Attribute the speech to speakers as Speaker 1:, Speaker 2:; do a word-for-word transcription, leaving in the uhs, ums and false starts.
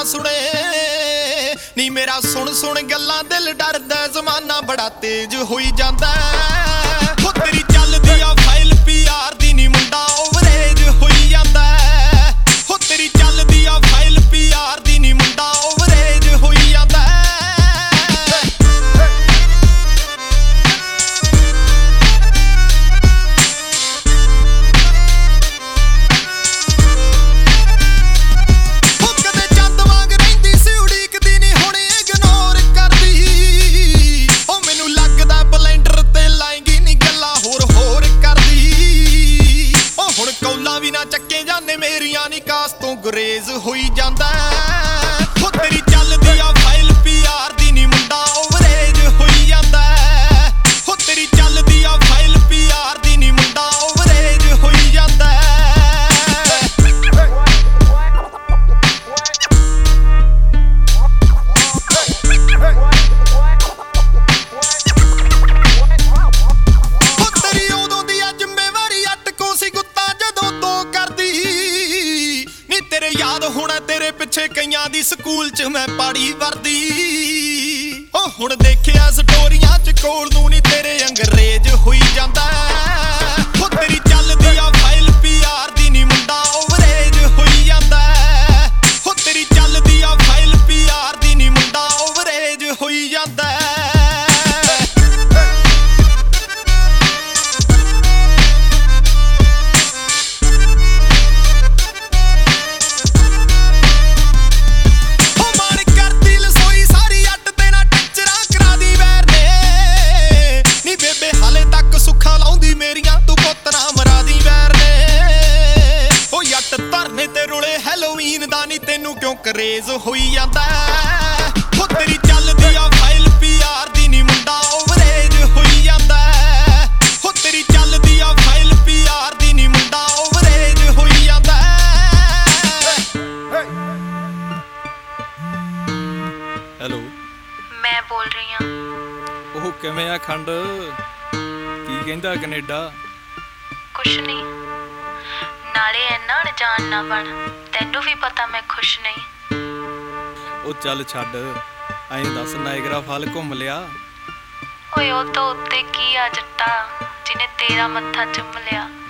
Speaker 1: ਨਾ ਸੁਣੇ ਨੀ ਮੇਰਾ ਸੁਣ ਸੁਣ ਗੱਲਾਂ ਦਿਲ ਡਰਦਾ ਜ਼ਮਾਨਾ ਬੜਾ ਤੇਜ਼ ਹੋਈ ਜਾਂਦਾ ਹੋ ਤੇਰੀ ਚੱਲਦੀ ਆ ਫਾਈਲ ਪੀਆਰ ਦੀ ਨੀ ਮੁੰਡਾ ਓਵਰੇਜ ਹੋਈ ਜਾਂਦਾ ਹੋ ਤੇਰੀ ਚੱਲਦੀ ਆ ਫਾਈਲ ਪੀਆਰ ਦੀ ਨੀ ਮੁੰਡਾ ਓਵਰੇਜ ਹੋਈ ਜਾਂਦਾ ਵੀ ਨਾ ਚੱਕੇ ਜਾਂਦੇ ਮੇਰੀਆਂ ਨੀ ਕਾਸ ਤੋਂ ਗੁਰੇਜ਼ ਹੋਈ ਜਾਂਦਾ ਹੋ ਤੇਰੀ ਚੱਲਦੀ ਆ ਫਾਈਲ ਪੀਆਰ ਦੀ ਨੀ ਮੁੰਡਾ ਓਵਰੇਜ ਹੋਈ ਜਾਂਦਾ ਹੋ ਤੇਰੀ ਚੱਲਦੀ ਆ ਫਾਈਲ ਪੀਆਰ ਦੀ ਨੀ ਮੁੰਡਾ ਓਵਰੇਜ ਹੋਈ ਜਾਂਦਾ ਯਾਦ ਹੋਣਾ ਤੇਰੇ ਪਿੱਛੇ ਕਈਆਂ ਦੀ ਸਕੂਲ 'ਚ ਮੈਂ ਪਾੜੀ ਵਰਦੀ ਓ ਹੁਣ ਦੇਖਿਆ ਸਟੋਰੀਆਂ 'ਚ ਕੋਲ ਨੂੰ ਨੀ ਤੇਰੇ ਅੰਗਰੇਜ਼ ਹੋਈ ਜਾਂਦਾ ਹੋ ਤੇਰੀ ਚੱਲਦੀ ਆ ਫਾਈਲ ਪੀਆਰ ਦੀ ਨੀ ਮੁੰਡਾ ਓਵਰੇਜ ਹੋਈ ਜਾਂਦਾ ਹੋ ਤੇਰੀ ਚੱਲਦੀ ਆ ਫਾਈਲ ਪੀਆਰ ਦੀ ਨੀ ਮੁੰਡਾ ਓਵਰੇਜ ਹੋਈ ਜਾਂਦਾ ਧਰਨੇ ਤੇ ਰੁਲੇ ਹੈਲੋਵੀਨ ਦਾ ਨੀ ਤੈਨੂੰ ਕਿਉਂ ਕਰੇਜ਼ ਹੋਈ ਜਾਂਦਾ ਹੋ ਤੇਰੀ ਚੱਲਦੀ ਆ ਫਾਈਲ ਪੀਆਰ ਦੀ ਨੀ ਮੁੰਡਾ ਓਵਰੇਜ ਹੋਈ ਜਾਂਦਾ ਹੋ ਤੇਰੀ ਚੱਲਦੀ ਆ ਫਾਈਲ ਪੀਆਰ ਦੀ ਨੀ ਮੁੰਡਾ ਓਵਰੇਜ ਹੋਈ ਜਾਂਦਾ
Speaker 2: ਹੈਲੋ
Speaker 3: ਮੈਂ ਬੋਲ ਰਹੀ ਹਾਂ
Speaker 2: ਉਹ ਕਿਵੇਂ ਆ ਖੰਡ ਕੀ ਕਹਿੰਦਾ ਕੈਨੇਡਾ
Speaker 3: ਕੁਛ ਨਹੀਂ ਨਾਲੇ ਇੰਨਾ ਅਣਜਾਣ ਨਾ ਬਣ ਤੈਨੂੰ ਵੀ ਪਤਾ ਮੈਂ ਖੁਸ਼ ਨਹੀਂ
Speaker 2: ਉਹ ਚੱਲ ਛੱਡ ਐਂ ਦੱਸ ਨਾਇਗਰਾ ਫਾਲ ਘੁੰਮ ਲਿਆ
Speaker 3: ਓਏ ਉਹ ਤੋਂ ਉੱਤੇ ਕੀ ਆ ਜੱਟਾ ਜਿਹਨੇ ਤੇਰਾ ਮੱਥਾ ਚੁੰਮ ਲਿਆ